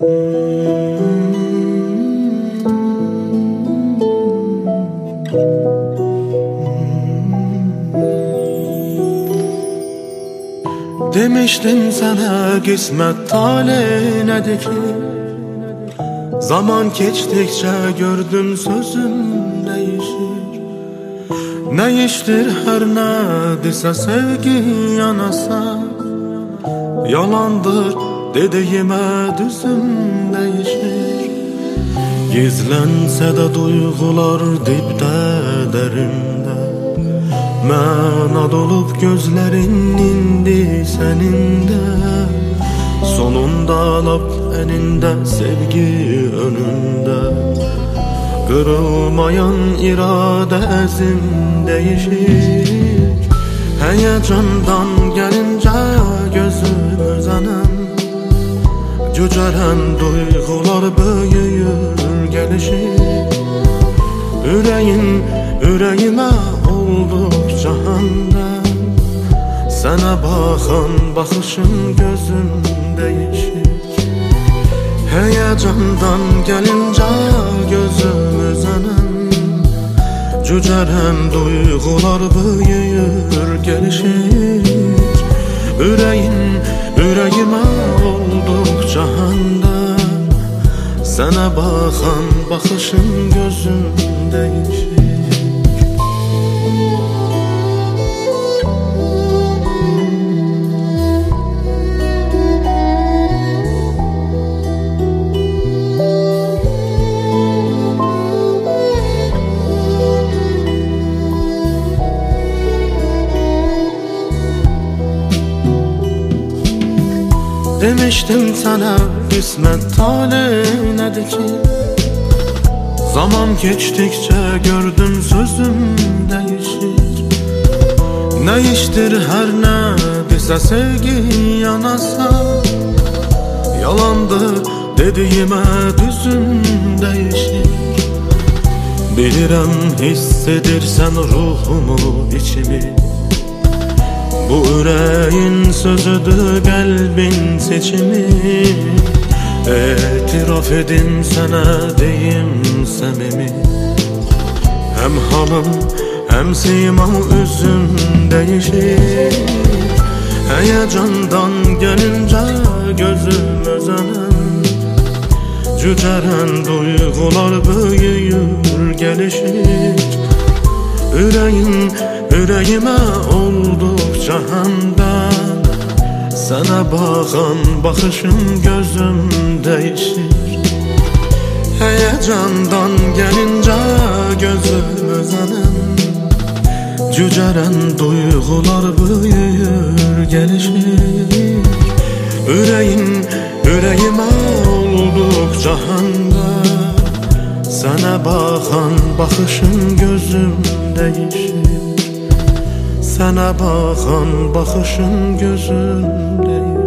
Demiştim sana kısmet talihnedir ki, zaman geçtikçe gördüm sözüm değişir. Ne iştir her ne dese sevgi yanasa, yalandır dediğime düzüm değişir. Gizlense de duygular dipte derinde, Məna dolup gözlerin indi seninde. Sonunda lap eninde sevgi önünde, kırılmayan irade ezim değişir. Heyecandan gelince gözüm özenem, cücelen duygular büyür gelişir. Yüreğime oldukça hamdem, sana bakan bakışın gözüm değişik. Heyecandan gelince gözüm özenem, cücelen duygular büyür gelişik. Yüreğime oldukça hamdem, sana bakan bakışın gözüm değişik. Demiştim sana kısmet talihnedir ki, zaman geçtikçe gördüm sözüm değişir. Ne iştir her ne dese sevgi yanasa, yalandır dediğime düzüm değişir. Bilirəm hissedirsen ruhumu içimi, bu yüreğin sözüdür kalbin seçimi. İtiraf edim sana deyim samimi, hem halım hem simam üzüm değişir. Heyecandan gelince gözüm özenem, cücelen duygular büyür gelişir. Yüreğime oldukça hamdem, sana bakan bakışım gözüm değişir. Heyecandan gelince gözüm özenem, cücelen duygular büyür gelişir. Yüreğime oldukça hamdem, sana bakan bakışın gözüm değişir. Sana bakan bakışın gözüm değişir.